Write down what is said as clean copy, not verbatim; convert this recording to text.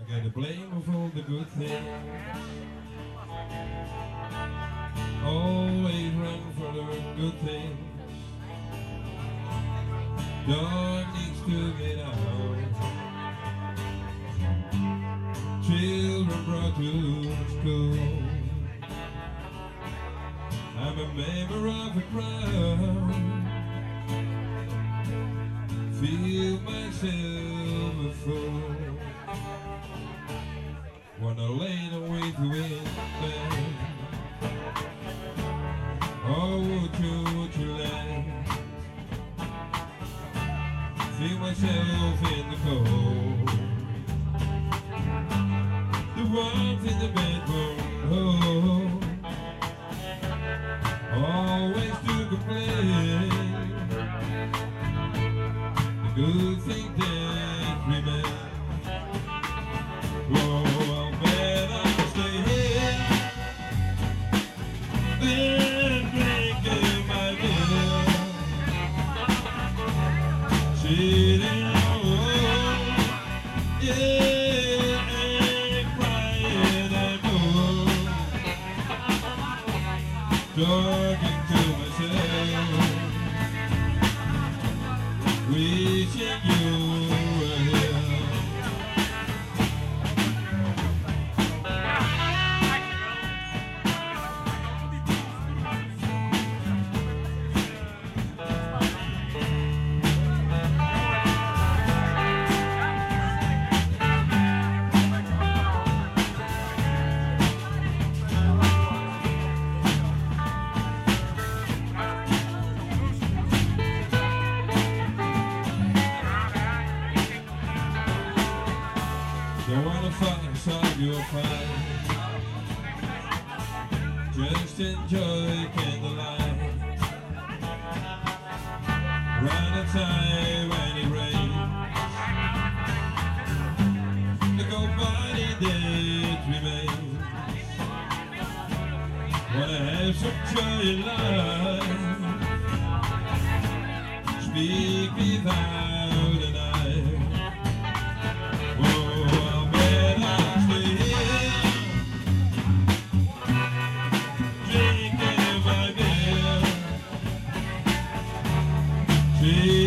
Get the blame of all the good things. Always run for the good things. Dog needs to get out. Children brought to school. I'm a member of a crowd. Feel myself a fool. Wanna lay away to win bed. Oh, would you let? Feel myself in the cold. The warmth in the bedroom. Oh, always to complain. The good thing that remains. Oh, I'll bet I'll stay here. Then drinking my beer. Sitting alone. Yeah, and crying and blue. Talking to myself. Wishing you were here. Don't wanna fight, solve your fight. Just enjoy candlelight. Right outside when it rains. The cold body that remains. Wanna have some joy in life. Speak without an eye. Yeah.